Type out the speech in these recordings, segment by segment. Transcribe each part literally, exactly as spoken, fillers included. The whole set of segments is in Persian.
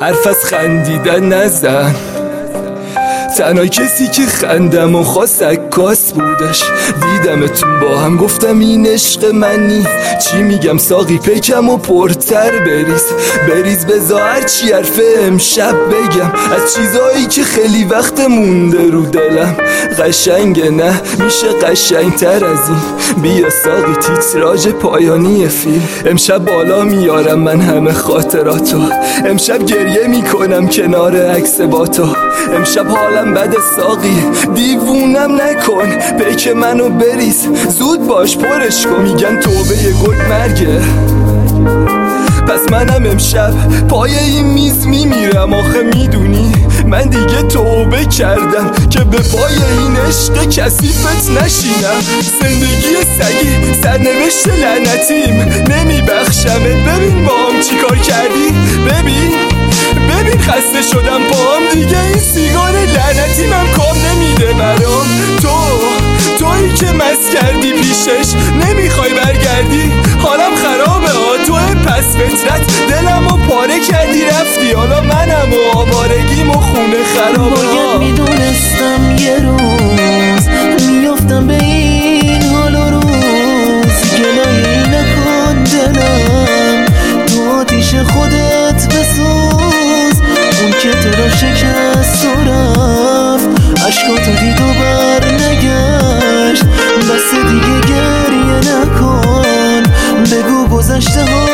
حرف از خندیدن نزن. تنها کسی که خندم و خواست عکاس بودش. دیدمتون با هم گفتم این عشق منی. چی میگم ساقی پیکم و پرتر بریز بریز بزا هرچی حرف امشب بگم. از چیزایی که خیلی وقت مونده رو دلم. قشنگه نه میشه قشنگتر از این. بیا ساقی تیتراژ پایانی فیلم. امشب بالا میارم من همه خاطراتو. امشب گریه میکنم کنار عکس با تو. امشب حالم بد ساقی دیوونم نکن. پیک منو بریز زود باش پرش کن. میگن توبه یه گل مرگه پس منم امشب پای این میز میمیرم. آخه میدونی من دیگه توبه کردم که به پای این عشق کثیفت نشینم. زندگی سگی سرنوشت لعنتیم نمیبخشمت. ببین با هم چی کار کردی. ببین ببین خسته شدم پام دیگه. این سیگار لعنتی من کام نمیده برام. تو تویی که مست کردی پیشش نمیخوای برگردی. حالم خرابه ها تو پس فطرت دلم و پاره کردی رفتی. حالا منم و آوارگیم و خونه خرابه ها. باید میدونستم یه روز میافتم به این حال و روز. گلایه نکن دلم تو آتیش خودت بسوز. اون که تو رو شکست و رفت عشقاتو دید و بر نگشت. بس دیگه گریه نکن بگو گذشته ها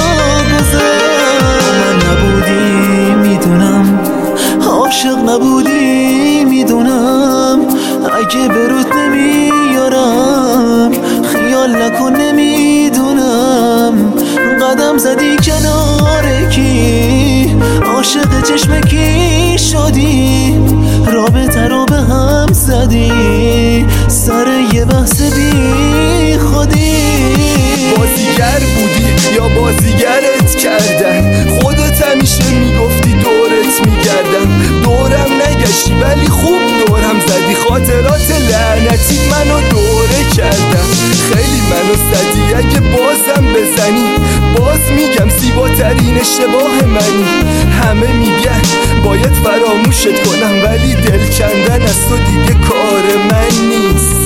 گذشت. من نبودی میدونم عاشق نبودی میدونم. اگه برود نمیارم خیال نکن نمیدونم. قدم زدی کنار کی عاشق چشم کی شدی. رابطه رو به هم زدی سر یه بحث بی خودی. بازیگر بودی یا بازیگرت کردن. خودت همیشه میگفتی دورت میگردم. دورم نگشتی ولی خوب دورم زدی. خاطرات لعنتی منو دوره کردم. خیلی منو زدی اگه بازم بزنی. باز میگم زیباترین اشتباه منی. همه میگن باید فراموشت کنم ولی دل کندن از تو دیگه کار من نیست.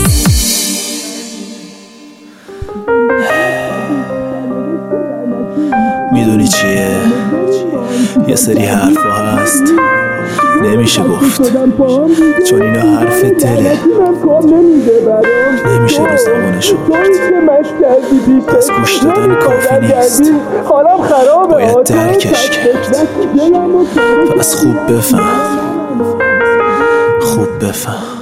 میدونی چیه؟ یه سری حرفا هست نمیشه گفت چون اینا حرف دله. نمیشه رو زبانشو برد. پس گوش دادن کافی نیست باید درکش کرد. پس خوب بفهم خوب بفهم